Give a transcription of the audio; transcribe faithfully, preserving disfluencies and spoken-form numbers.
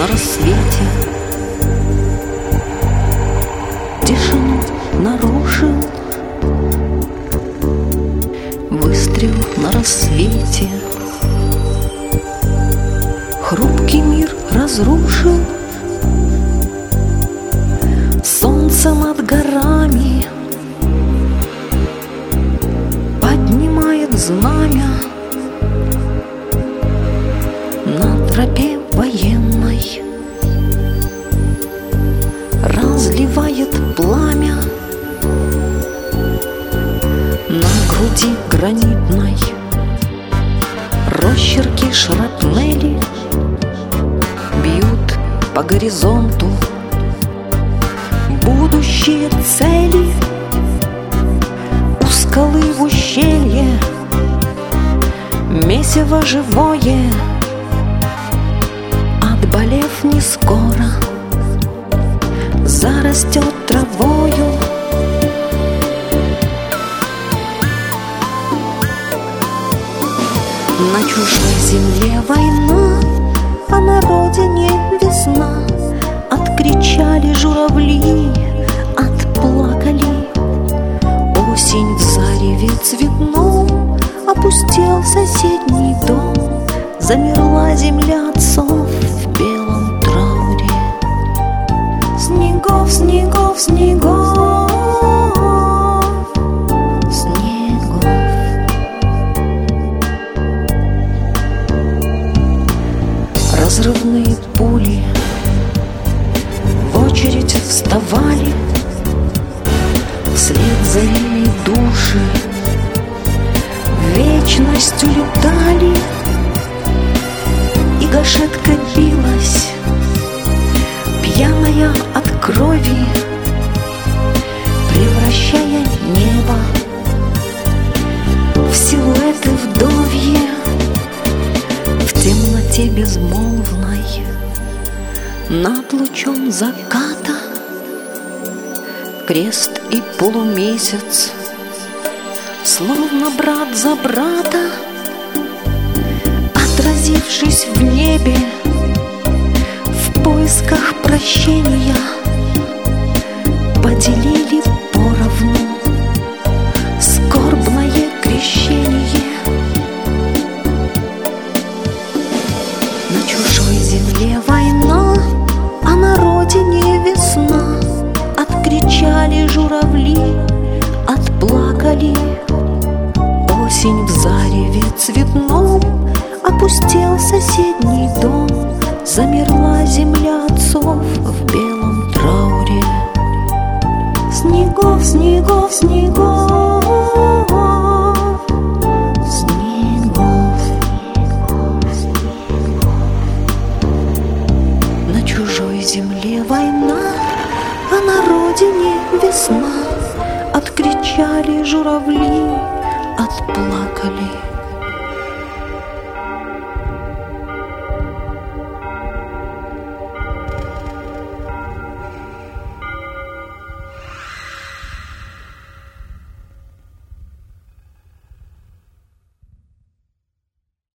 на рассвете. Тишину нарушил выстрел на рассвете. Хрупкий мир разрушил солнце над горами. Поднимает знамя на тропе военной, разливает пламя на груди гранитной. Росчерки шрапнели бьют по горизонту. Будущие цели у скалы в ущелье. Месиво живое, отболев не скоро, зарастет травою. На чужой земле война, а на родине весна. Откричали журавли, отплакали. Осень в зареве цветном, опустел соседний дом. Замерла земля отцов в белом трауре. Снегов, снегов, снегов, снегов. Разрывные пули в очередь вставали, вслед залили души, в вечность улетали. И гашетка билась, пьяная от крови, превращая небо в силуэты вдовье. В темноте безмолвной над лучом заката крест и полумесяц, словно брат за брата, отразившись в небе в поисках прощения, поделили поровну скорбное крещение. На чужой земле война, а на родине весна. Откричали журавли, отплакали. Осень в зареве цветном, опустел соседний дом. Замерла земля отцов в белом трауре. Снегов, снегов, снегов, снегов. На чужой земле война, а на родине весна. Откричали журавли, отплакали.